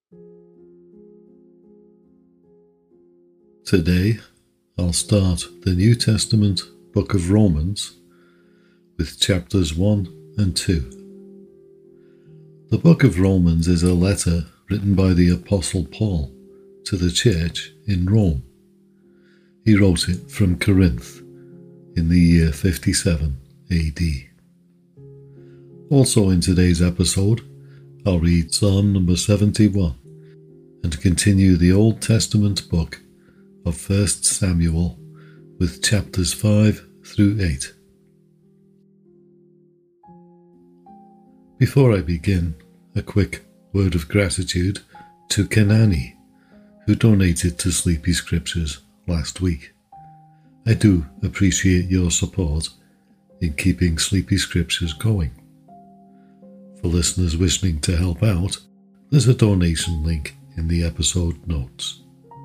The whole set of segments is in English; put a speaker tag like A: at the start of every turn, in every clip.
A: Today, I'll start the New Testament book of Romans with chapters 1 and 2. The book of Romans is a letter written by the Apostle Paul to the church in Rome. He wrote it from Corinth in the year 57 AD. Also in today's episode, I'll read Psalm number 71 and continue the Old Testament book of 1 Samuel with chapters 5 through 8. Before I begin, a quick word of gratitude to Kenani, who donated to Sleepy Scriptures last week. I do appreciate your support in keeping Sleepy Scriptures going. For listeners wishing to help out, there's a donation link in the episode notes.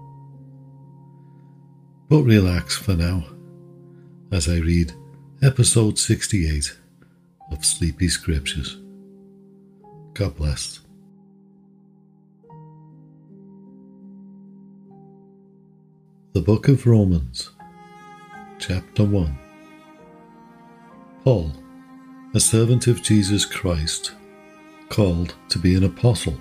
A: But relax for now, as I read episode 68 of Sleepy Scriptures. God bless. The Book of Romans, Chapter 1. Paul, a servant of Jesus Christ, called to be an apostle,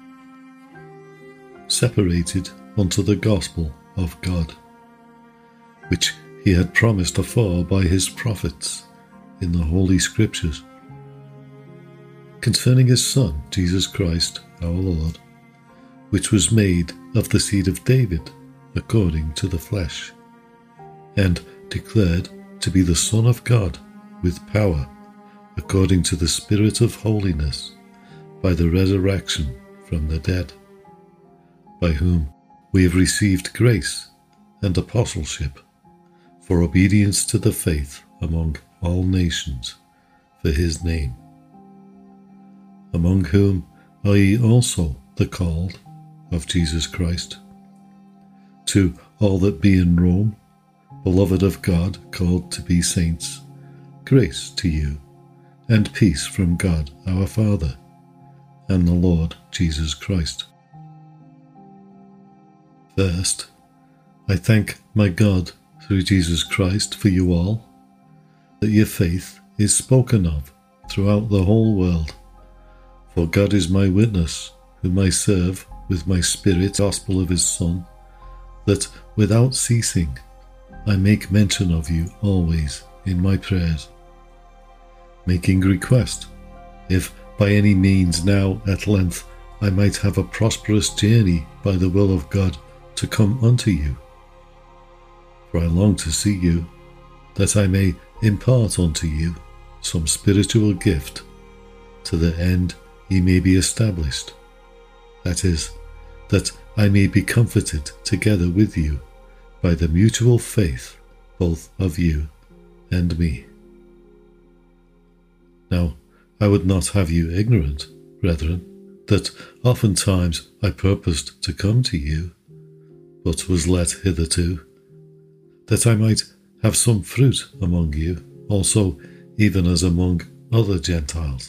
A: separated unto the gospel of God, which he had promised afore by his prophets in the Holy Scriptures, concerning his Son, Jesus Christ, our Lord, which was made of the seed of David, according to the flesh, and declared to be the Son of God with power, according to the Spirit of holiness, by the resurrection from the dead, by whom we have received grace and apostleship, for obedience to the faith among all nations, for his name, among whom are ye also the called of Jesus Christ, to all that be in Rome, beloved of God, called to be saints, grace to you, and peace from God our Father, and the Lord Jesus Christ. First, I thank my God through Jesus Christ for you all, that your faith is spoken of throughout the whole world. For God is my witness, whom I serve with my spirit, gospel of his Son, that without ceasing I make mention of you always in my prayers, making request, if by any means now at length I might have a prosperous journey by the will of God to come unto you. For I long to see you, that I may impart unto you some spiritual gift, to the end ye may be established, that is, that I may be comforted together with you by the mutual faith both of you and me. Now, I would not have you ignorant, brethren, that oftentimes I purposed to come to you, but was let hitherto, that I might have some fruit among you, also even as among other Gentiles.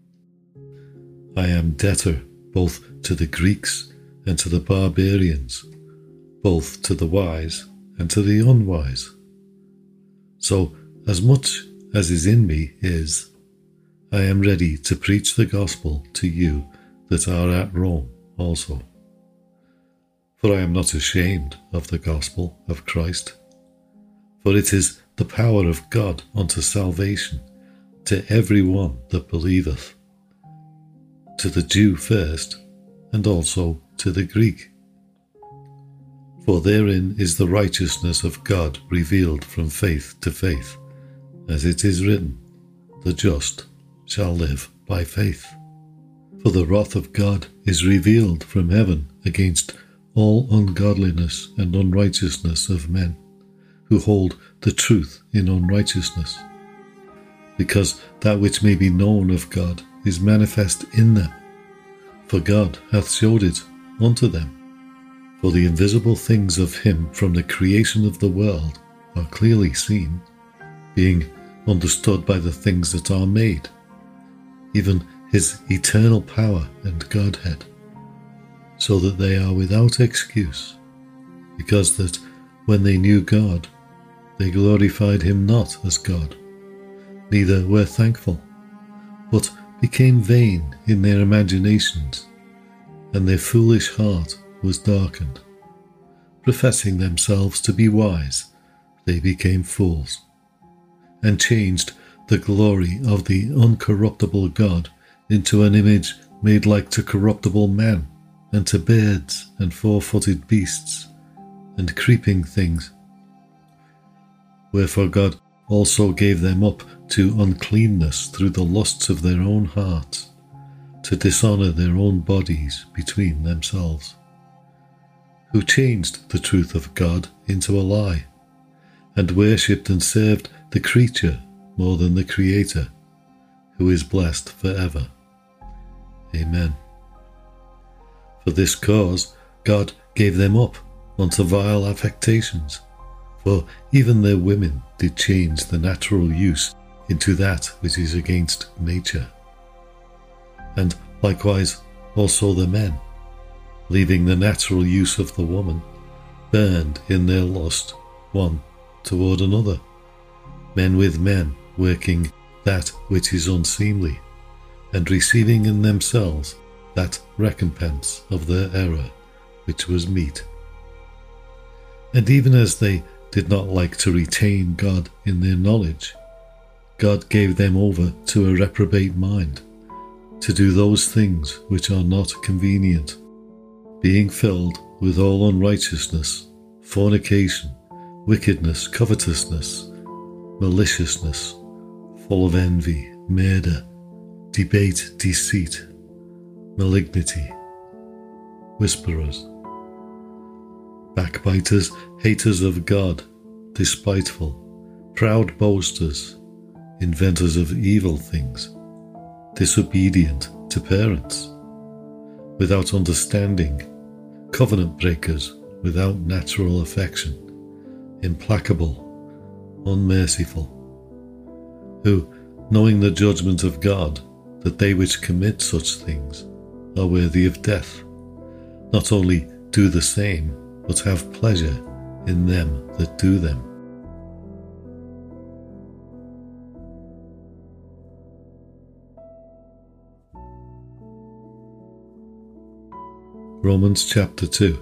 A: I am debtor both to the Greeks and to the barbarians, both to the wise and to the unwise. So, as much as is in me is, I am ready to preach the gospel to you that are at Rome also. For I am not ashamed of the gospel of Christ, for it is the power of God unto salvation to every one that believeth, to the Jew first, and also to the Greek. For therein is the righteousness of God revealed from faith to faith, as it is written, the just shall live by faith. For the wrath of God is revealed from heaven against all ungodliness and unrighteousness of men, who hold the truth in unrighteousness, because that which may be known of God is manifest in them, for God hath showed it unto them. For the invisible things of him from the creation of the world are clearly seen, being understood by the things that are made, even his eternal power and Godhead, so that they are without excuse, because that when they knew God, they glorified him not as God, neither were thankful, but became vain in their imaginations, and their foolish heart was darkened. Professing themselves to be wise, they became fools, and changed the glory of the uncorruptible God into an image made like to corruptible men, and to birds and four-footed beasts, and creeping things. Wherefore God also gave them up to uncleanness through the lusts of their own hearts, to dishonour their own bodies between themselves, who changed the truth of God into a lie, and worshipped and served the creature more than the Creator, who is blessed for ever. Amen. For this cause God gave them up unto vile affectations, for even their women did change the natural use into that which is against nature. And likewise also the men, leaving the natural use of the woman, burned in their lust one toward another, men with men, working that which is unseemly, and receiving in themselves that recompense of their error which was meet. And even as they did not like to retain God in their knowledge, God gave them over to a reprobate mind, to do those things which are not convenient, being filled with all unrighteousness, fornication, wickedness, covetousness, maliciousness, full of envy, murder, debate, deceit, malignity, whisperers, backbiters, haters of God, despiteful, proud boasters, inventors of evil things, disobedient to parents, without understanding, covenant breakers, without natural affection, implacable, unmerciful, who, knowing the judgment of God, that they which commit such things are worthy of death, not only do the same, but have pleasure in them that do them. Romans chapter 2.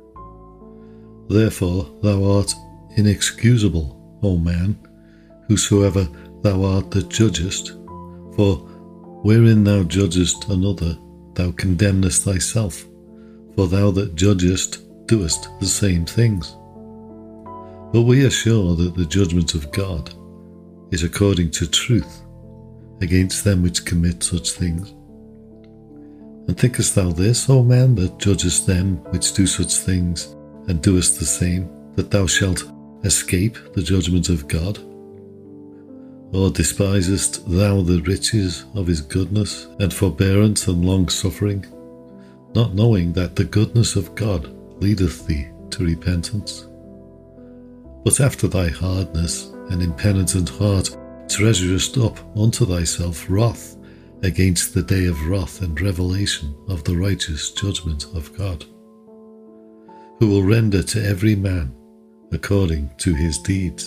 A: Therefore thou art inexcusable, O man, whosoever thou art that judgest, for wherein thou judgest another, thou condemnest thyself, for thou that judgest doest the same things. But we are sure that the judgment of God is according to truth against them which commit such things. And thinkest thou this, O man, that judgest them which do such things, and doest the same, that thou shalt escape the judgment of God? Or despisest thou the riches of his goodness, and forbearance and long-suffering, not knowing that the goodness of God leadeth thee to repentance? But after thy hardness and impenitent heart treasurest up unto thyself wrath against the day of wrath and revelation of the righteous judgment of God, who will render to every man according to his deeds.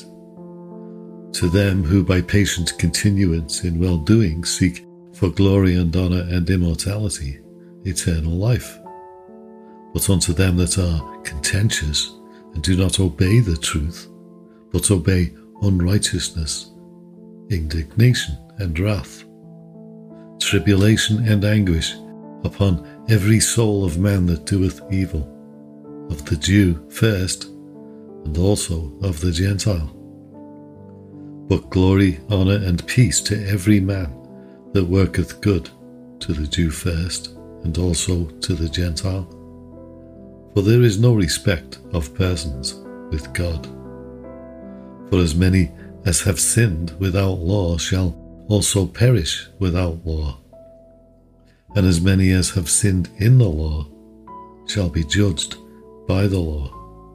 A: To them who by patient continuance in well-doing seek for glory and honour and immortality, eternal life. But unto them that are contentious and do not obey the truth, but obey unrighteousness, indignation and wrath, tribulation and anguish upon every soul of man that doeth evil, of the Jew first, and also of the Gentile. But glory, honour, and peace to every man that worketh good, to the Jew first, and also to the Gentile. For there is no respect of persons with God. For as many as have sinned without law shall also perish without law, and as many as have sinned in the law shall be judged by the law.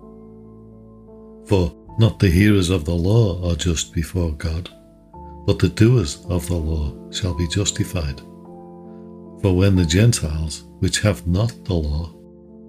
A: For not the hearers of the law are just before God, but the doers of the law shall be justified. For when the Gentiles, which have not the law,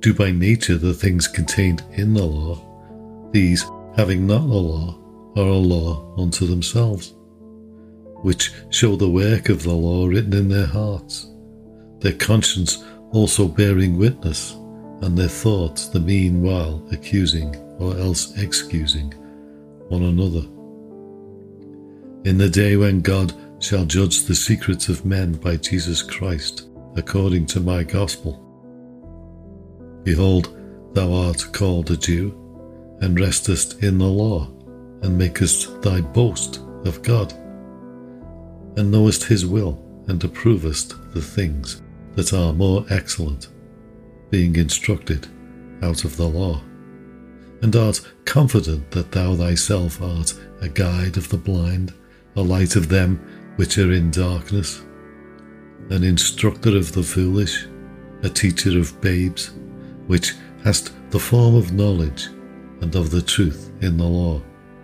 A: do by nature the things contained in the law, these, having not the law, are a law unto themselves, which show the work of the law written in their hearts, their conscience also bearing witness, and their thoughts the meanwhile accusing or else excusing one another. In the day when God shall judge the secrets of men by Jesus Christ, according to my gospel. Behold, thou art called a Jew, and restest in the law, and makest thy boast of God, and knowest his will, and approvest the things that are more excellent, being instructed out of the law, and art confident that thou thyself art a guide of the blind, a light of them which are in darkness, an instructor of the foolish, a teacher of babes, which hast the form of knowledge and of the truth in the law.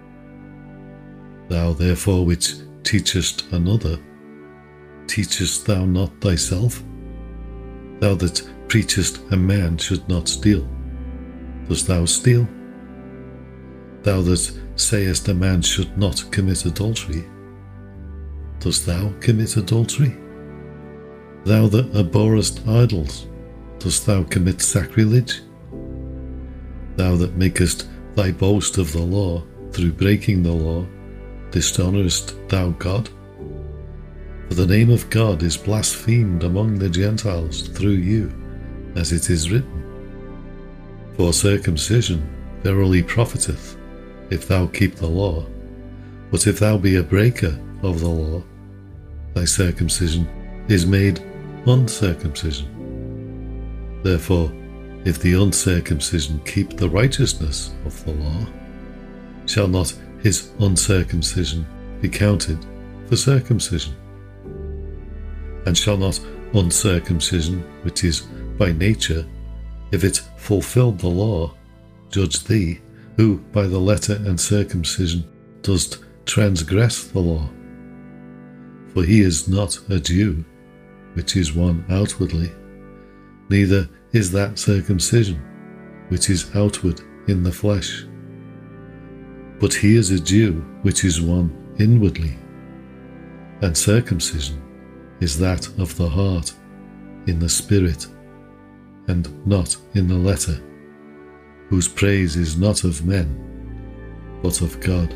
A: Thou therefore which teachest another, teachest thou not thyself? Thou that preachest a man should not steal, dost thou steal? Thou that sayest a man should not commit adultery, dost thou commit adultery? Thou that abhorrest idols, dost thou commit sacrilege? Thou that makest thy boast of the law through breaking the law, dishonourest thou God? For the name of God is blasphemed among the Gentiles through you, as it is written. For circumcision verily profiteth, if thou keep the law, but if thou be a breaker of the law, thy circumcision is made uncircumcision. Therefore, if the uncircumcision keep the righteousness of the law, shall not his uncircumcision be counted for circumcision? And shall not uncircumcision, which is by nature, if it fulfilled the law, judge thee, who by the letter and circumcision dost transgress the law? For he is not a Jew, which is one outwardly, neither is that circumcision, which is outward in the flesh. But he is a Jew, which is one inwardly, and circumcision is that of the heart, in the spirit, and not in the letter, whose praise is not of men, but of God.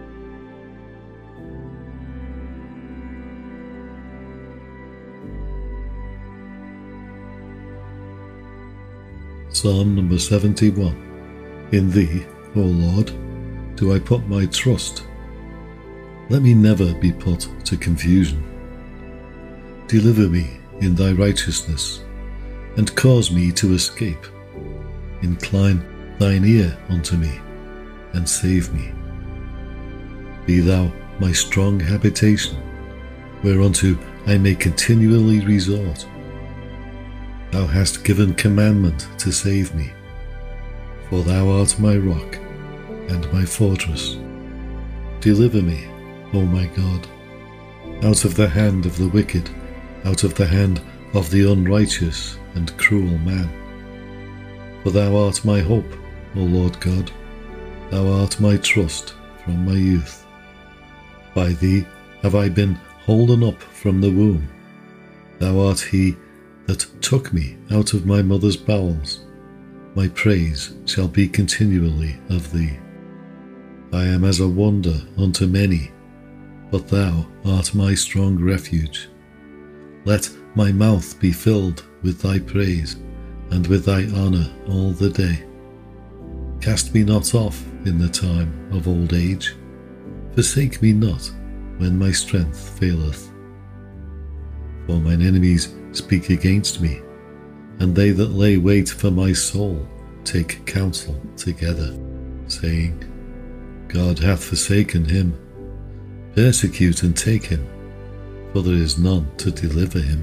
A: Psalm number 71. In thee, O Lord, do I put my trust. Let me never be put to confusion. Deliver me in thy righteousness, and cause me to escape. Incline thine ear unto me, and save me. Be thou my strong habitation, whereunto I may continually resort. Thou hast given commandment to save me, for thou art my rock and my fortress. Deliver me, O my God, out of the hand of the wicked, out of the hand of the unrighteous and cruel man. For thou art my hope, O Lord God, thou art my trust from my youth. By thee have I been holden up from the womb. Thou art he that took me out of my mother's bowels. My praise shall be continually of thee. I am as a wonder unto many, but thou art my strong refuge. Let my mouth be filled with thy praise, and with thy honour all the day. Cast me not off in the time of old age. Forsake me not when my strength faileth. For mine enemies speak against me, and they that lay wait for my soul take counsel together, saying, God hath forsaken him. Persecute and take him, for there is none to deliver him.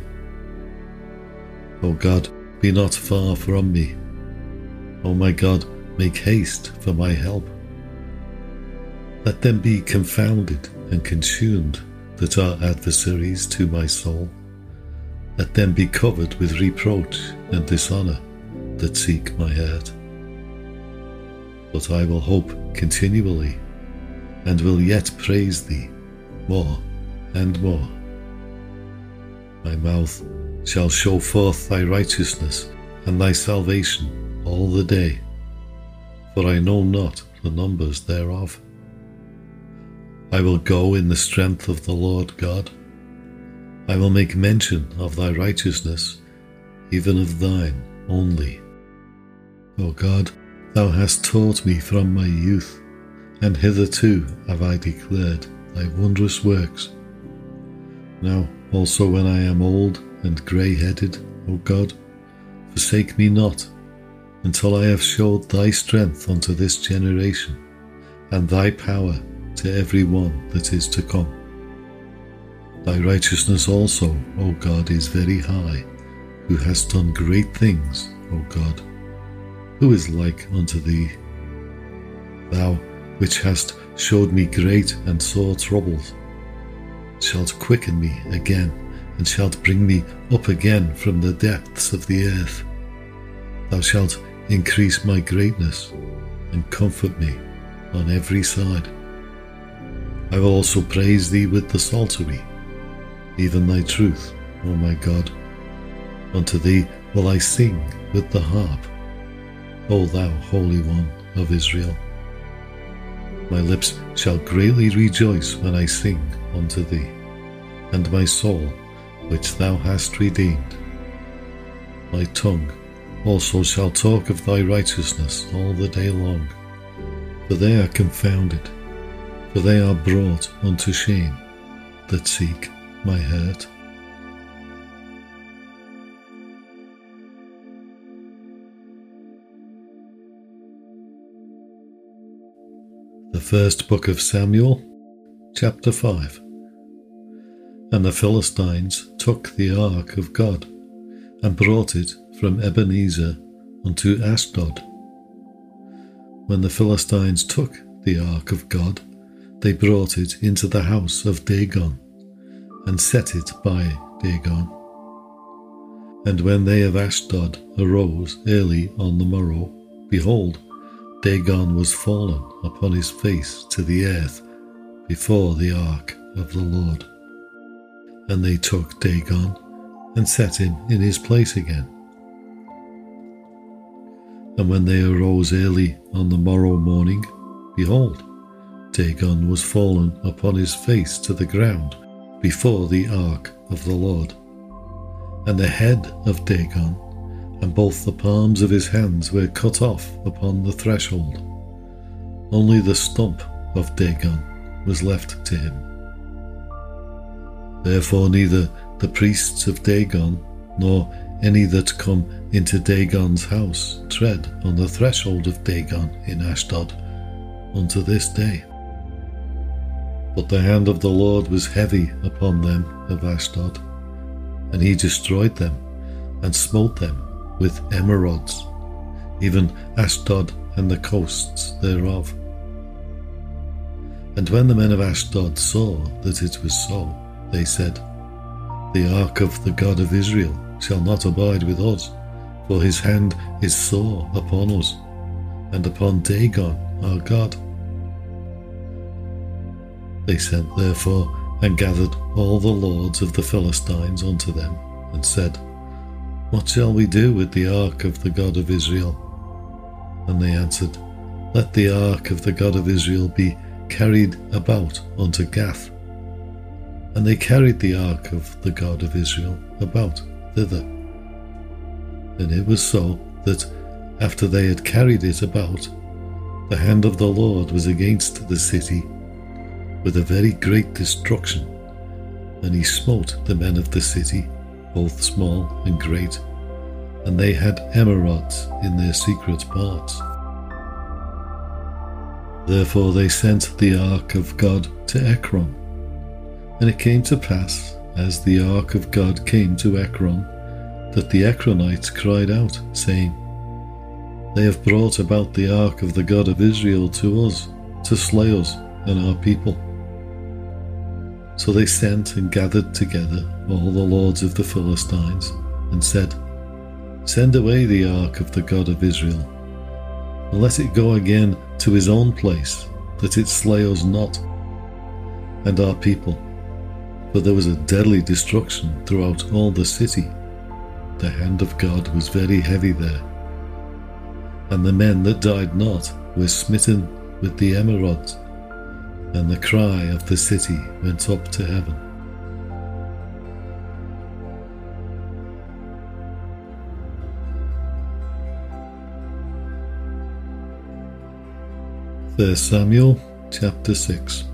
A: O God, be not far from me. O my God, make haste for my help. Let them be confounded and consumed that are adversaries to my soul. Let them be covered with reproach and dishonour that seek my hurt. But I will hope continually, and will yet praise thee more and more. My mouth shall show forth thy righteousness and thy salvation all the day, for I know not the numbers thereof. I will go in the strength of the Lord God. I will make mention of thy righteousness, even of thine only. O God, thou hast taught me from my youth, and hitherto have I declared thy wondrous works. Now also when I am old and grey-headed, O God, forsake me not, until I have showed thy strength unto this generation, and thy power to every one that is to come. Thy righteousness also, O God, is very high, who hast done great things, O God. Who is like unto thee? Thou, which hast showed me great and sore troubles, shalt quicken me again, and shalt bring me up again from the depths of the earth. Thou shalt increase my greatness, and comfort me on every side. I will also praise thee with the psaltery, even thy truth, O my God. Unto thee will I sing with the harp, O thou Holy One of Israel. My lips shall greatly rejoice when I sing unto thee, and my soul, which thou hast redeemed. My tongue also shall talk of thy righteousness all the day long, for they are confounded, for they are brought unto shame that seek my hurt. The first book of Samuel, chapter 5. And the Philistines took the ark of God, and brought it from Ebenezer unto Ashdod. When the Philistines took the ark of God, they brought it into the house of Dagon, and set it by Dagon. And when they of Ashdod arose early on the morrow, behold, Dagon was fallen upon his face to the earth before the ark of the Lord. And they took Dagon, and set him in his place again. And when they arose early on the morrow morning, behold, Dagon was fallen upon his face to the ground before the ark of the Lord. And the head of Dagon and both the palms of his hands were cut off upon the threshold. Only the stump of Dagon was left to him. Therefore neither the priests of Dagon, nor any that come into Dagon's house, tread on the threshold of Dagon in Ashdod unto this day. But the hand of the Lord was heavy upon them of Ashdod, and he destroyed them, and smote them with emerods, even Ashdod and the coasts thereof. And when the men of Ashdod saw that it was so, they said, The ark of the God of Israel shall not abide with us, for his hand is sore upon us, and upon Dagon our God. They sent therefore and gathered all the lords of the Philistines unto them, and said, What shall we do with the ark of the God of Israel? And they answered, Let the ark of the God of Israel be carried about unto Gath. And they carried the ark of the God of Israel about thither. And it was so that after they had carried it about, the hand of the Lord was against the city with a very great destruction, and he smote the men of the city, both small and great, and they had emerods in their secret parts. Therefore they sent the ark of God to Ekron. And it came to pass, as the ark of God came to Ekron, that the Ekronites cried out, saying, They have brought about the ark of the God of Israel to us, to slay us and our people. So they sent and gathered together all the lords of the Philistines, and said, Send away the ark of the God of Israel, and let it go again to his own place, that it slay us not, and our people. For there was a deadly destruction throughout all the city. The hand of God was very heavy there. And the men that died not were smitten with the emerods, and the cry of the city went up to heaven. First Samuel chapter 6.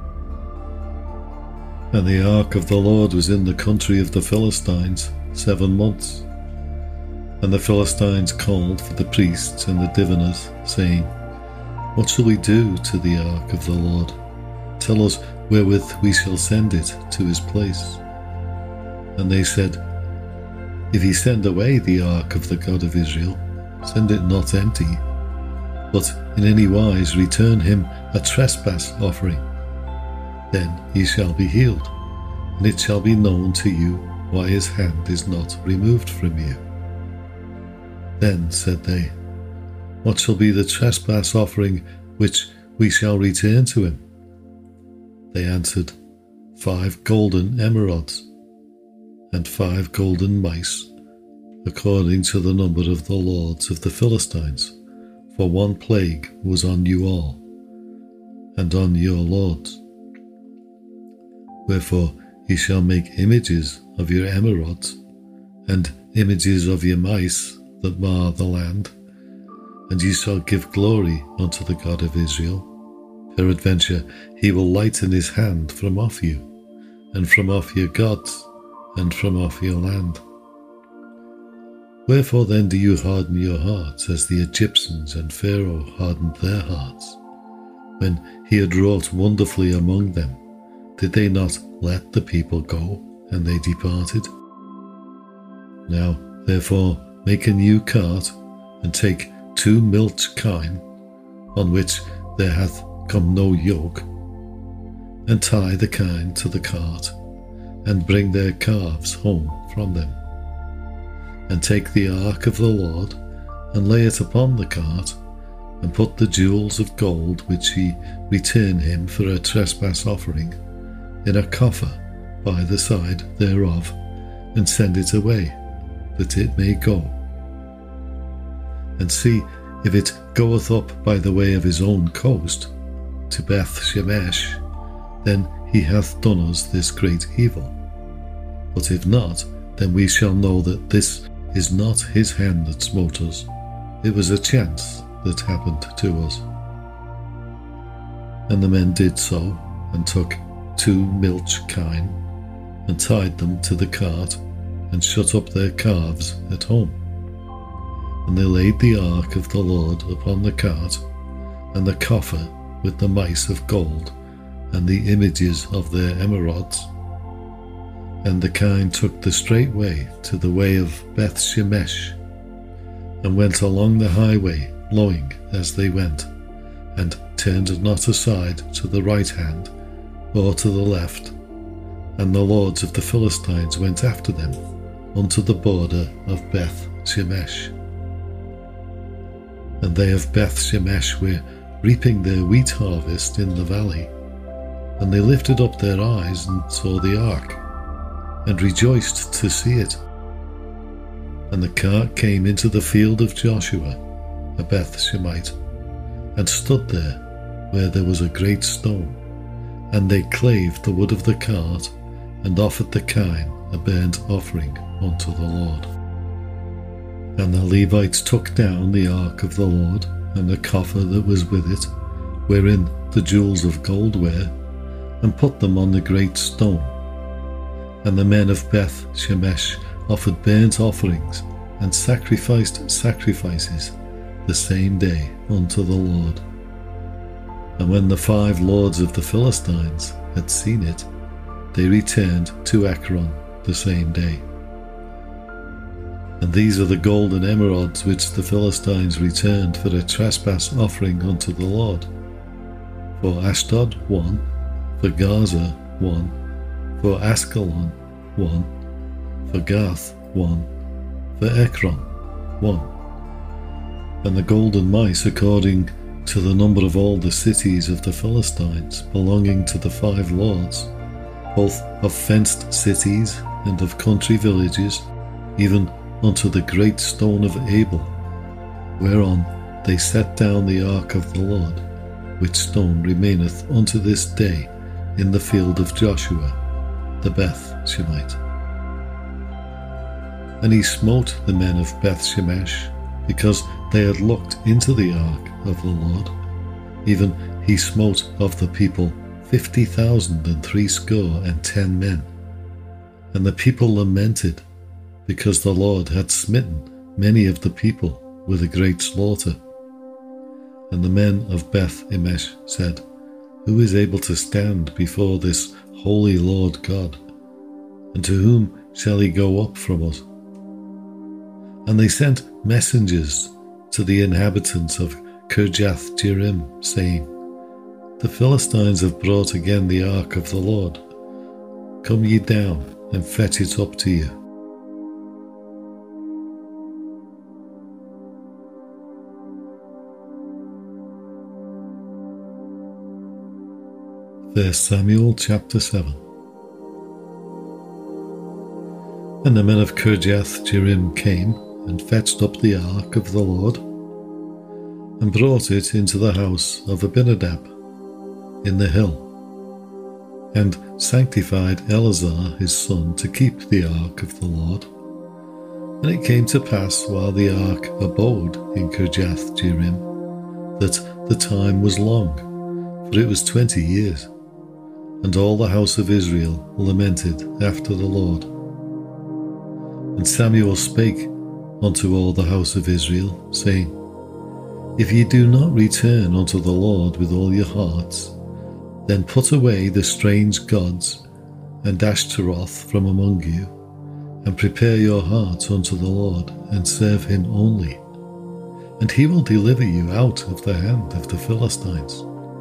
A: And the ark of the Lord was in the country of the Philistines 7 months. And the Philistines called for the priests and the diviners, saying, What shall we do to the ark of the Lord? Tell us wherewith we shall send it to his place. And they said, If he send away the ark of the God of Israel, send it not empty, but in any wise return him a trespass offering. Then he shall be healed, and it shall be known to you why his hand is not removed from you. Then said they, What shall be the trespass offering which we shall return to him? They answered, 5 golden emerods, and 5 golden mice, according to the number of the lords of the Philistines. For 1 plague was on you all, and on your lords. Wherefore ye shall make images of your emerods, and images of your mice that mar the land, and ye shall give glory unto the God of Israel. Peradventure he will lighten his hand from off you, and from off your gods, and from off your land. Wherefore then do you harden your hearts, as the Egyptians and Pharaoh hardened their hearts? When he had wrought wonderfully among them, did they not let the people go, and they departed? Now therefore make a new cart, and take 2 milch kine, on which there hath come no yoke, and tie the kine to the cart, and bring their calves home from them. And take the ark of the Lord, and lay it upon the cart, and put the jewels of gold which ye return him for a trespass offering in a coffer by the side thereof, and send it away, that it may go. And see if it goeth up by the way of his own coast, to Beth Shemesh, then he hath done us this great evil. But if not, then we shall know that this is not his hand that smote us. It was a chance that happened to us. And the men did so, and took 2 milch kine, and tied them to the cart, and shut up their calves at home. And they laid the ark of the Lord upon the cart, and the coffer with the mice of gold, and the images of their emerods. And the kine took the straight way to the way of Beth Shemesh, and went along the highway, blowing as they went, and turned not aside to the right hand or to the left. And the lords of the Philistines went after them unto the border of Beth Shemesh. And they of Beth Shemesh were reaping their wheat harvest in the valley, and they lifted up their eyes and saw the ark, and rejoiced to see it. And the cart came into the field of Joshua, a Beth Shemite, and stood there where there was a great stone. And they clave the wood of the cart, and offered the kine a burnt offering unto the Lord. And the Levites took down the ark of the Lord, and the coffer that was with it, wherein the jewels of gold were, and put them on the great stone. And the men of Beth Shemesh offered burnt offerings, and sacrificed sacrifices the same day unto the Lord. And when the 5 lords of the Philistines had seen it, they returned to Ekron the same day. And these are the golden emerods which the Philistines returned for a trespass offering unto the Lord. For Ashdod 1, for Gaza 1, for Askelon 1, for Gath 1, for Ekron one. And the golden mice according to the number of all the cities of the Philistines belonging to the 5 lords, both of fenced cities and of country villages, even unto the great stone of Abel, whereon they set down the ark of the Lord, which stone remaineth unto this day in the field of Joshua, the Beth Shemite. And he smote the men of Beth Shemesh, because they had looked into the ark of the Lord. Even he smote of the people 50,060 men. And the people lamented, because the Lord had smitten many of the people with a great slaughter. And the men of Beth Shemesh said, Who is able to stand before this holy Lord God? And to whom shall he go up from us? And they sent messengers to the inhabitants of Kirjath Jearim, saying, The Philistines have brought again the ark of the Lord. Come ye down and fetch it up to you. First Samuel chapter 7. And the men of Kirjath Jearim came and fetched up the ark of the Lord, and brought it into the house of Abinadab in the hill, and sanctified Eleazar his son to keep the ark of the Lord. And it came to pass, while the ark abode in Kirjath Jearim, that the time was long, for it was 20 years. And all the house of Israel lamented after the Lord. And Samuel spake unto all the house of Israel, saying, If ye do not return unto the Lord with all your hearts, then put away the strange gods and Ashtaroth from among you, and prepare your hearts unto the Lord, and serve him only, and he will deliver you out of the hand of the Philistines.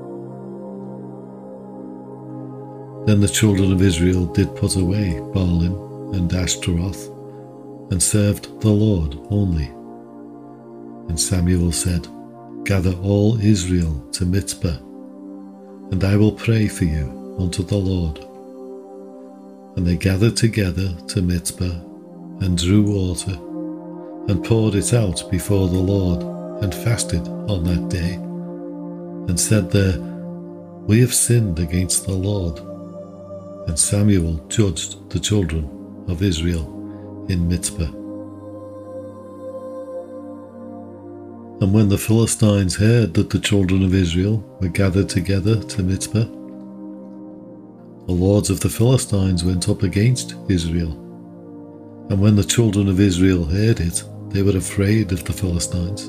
A: Then the children of Israel did put away Baalim and Ashtaroth, and served the Lord only. And Samuel said, Gather all Israel to Mizpah, and I will pray for you unto the Lord. And they gathered together to Mizpah, and drew water, and poured it out before the Lord, and fasted on that day, and said there, We have sinned against the Lord. And Samuel judged the children of Israel in Mizpah. And when the Philistines heard that the children of Israel were gathered together to Mizpah, the lords of the Philistines went up against Israel. And when the children of Israel heard it, they were afraid of the Philistines.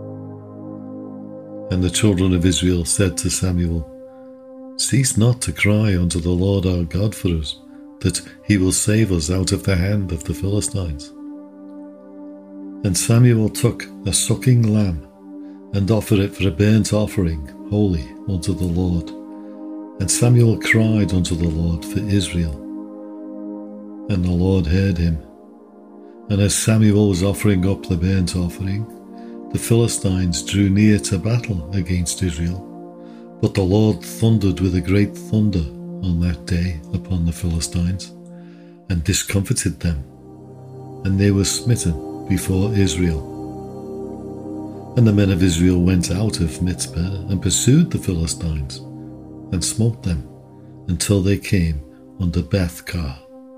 A: And the children of Israel said to Samuel, Cease not to cry unto the Lord our God for us, that he will save us out of the hand of the Philistines. And Samuel took a sucking lamb, and offered it for a burnt offering, holy unto the Lord. And Samuel cried unto the Lord for Israel. And the Lord heard him. And as Samuel was offering up the burnt offering, the Philistines drew near to battle against Israel. But the Lord thundered with a great thunder on that day upon the Philistines, and discomfited them, and they were smitten before Israel. And the men of Israel went out of Mizpah, and pursued the Philistines, and smote them, until they came under Beth-kar.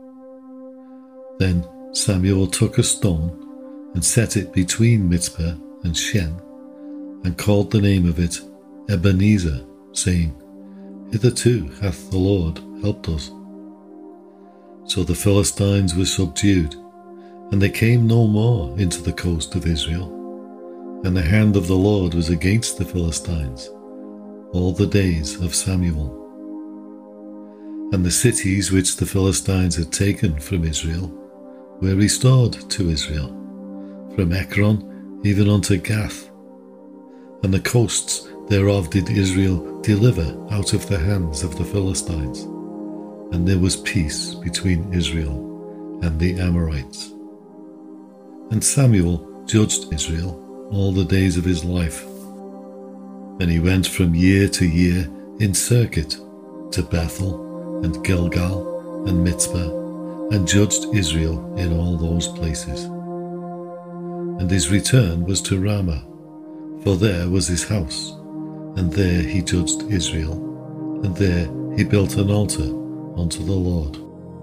A: Then Samuel took a stone, and set it between Mizpah and Shen, and called the name of it Ebenezer, saying, Hitherto hath the Lord helped us. So the Philistines were subdued, and they came no more into the coast of Israel. And the hand of the Lord was against the Philistines all the days of Samuel. And the cities which the Philistines had taken from Israel were restored to Israel, from Ekron even unto Gath. And the coasts thereof did Israel deliver out of the hands of the Philistines, and there was peace between Israel and the Amorites. And Samuel judged Israel all the days of his life. And he went from year to year in circuit to Bethel and Gilgal and Mitzpah, and judged Israel in all those places. And his return was to Ramah, for there was his house, and there he judged Israel, and there he built an altar unto the Lord.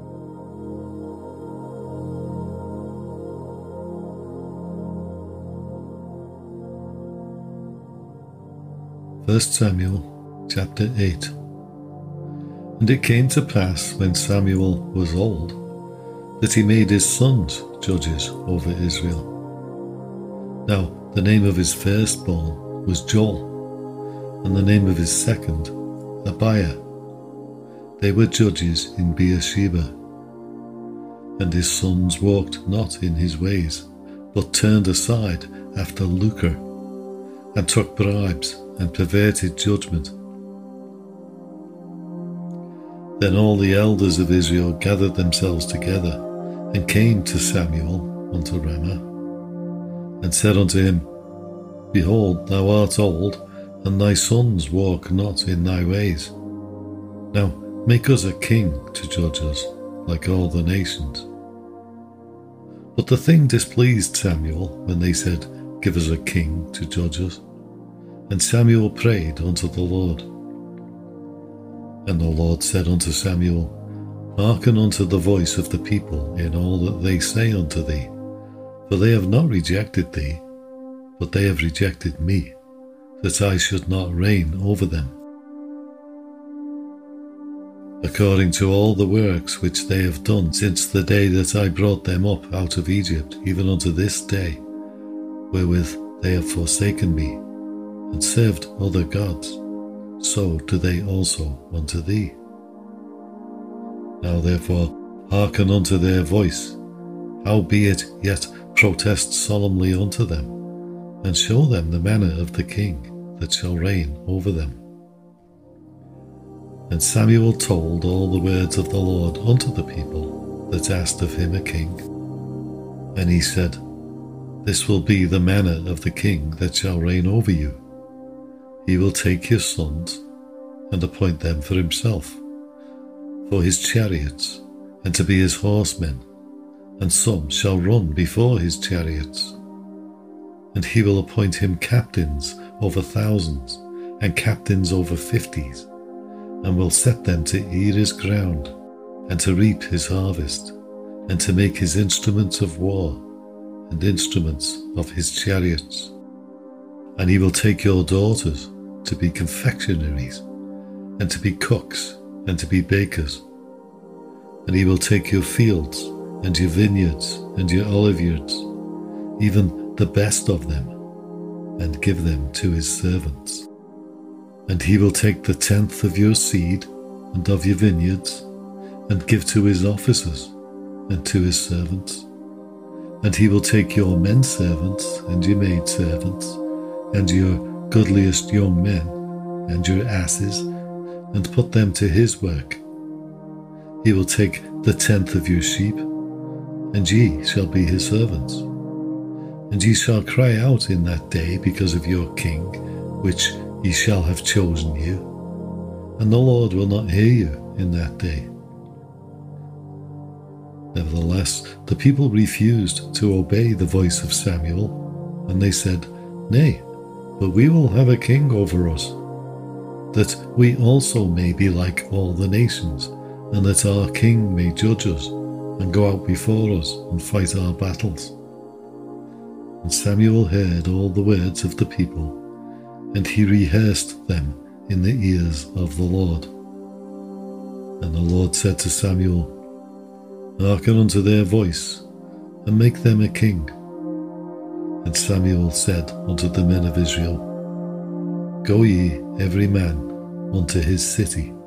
A: 1 Samuel chapter 8. And it came to pass, when Samuel was old, that he made his sons judges over Israel. Now the name of his firstborn was Joel, and the name of his second Abiah. They were judges in Beersheba. And his sons walked not in his ways, but turned aside after lucre, and took bribes, and perverted judgment. Then all the elders of Israel gathered themselves together, and came to Samuel unto Ramah, and said unto him, Behold, thou art old, and thy sons walk not in thy ways. Now make us a king to judge us, like all the nations. But the thing displeased Samuel, when they said, Give us a king to judge us. And Samuel prayed unto the Lord. And the Lord said unto Samuel, Hearken unto the voice of the people in all that they say unto thee, for they have not rejected thee, but they have rejected me, that I should not reign over them. According to all the works which they have done since the day that I brought them up out of Egypt, even unto this day, wherewith they have forsaken me, and served other gods, so do they also unto thee. Now therefore hearken unto their voice, howbeit yet protest solemnly unto them, and show them the manner of the king that shall reign over them. And Samuel told all the words of the Lord unto the people that asked of him a king. And he said, This will be the manner of the king that shall reign over you. He will take your sons, and appoint them for himself, for his chariots, and to be his horsemen, and some shall run before his chariots. And he will appoint him captains over thousands, and captains over 50s, and will set them to eat his ground, and to reap his harvest, and to make his instruments of war, and instruments of his chariots. And he will take your daughters to be confectionaries, and to be cooks, and to be bakers. And he will take your fields, and your vineyards, and your oliveyards, even the best of them, and give them to his servants. And he will take the 10th of your seed, and of your vineyards, and give to his officers, and to his servants. And he will take your men servants, and your maid servants, and your goodliest young men, and your asses, and put them to his work. He will take the 10th of your sheep, and ye shall be his servants. And ye shall cry out in that day because of your king, which ye shall have chosen you, and the Lord will not hear you in that day. Nevertheless, the people refused to obey the voice of Samuel, and they said, Nay, but we will have a king over us, that we also may be like all the nations, and that our king may judge us, and go out before us, and fight our battles. And Samuel heard all the words of the people, and he rehearsed them in the ears of the Lord. And the Lord said to Samuel, Hearken unto their voice, and make them a king. And Samuel said unto the men of Israel, Go ye every man unto his city.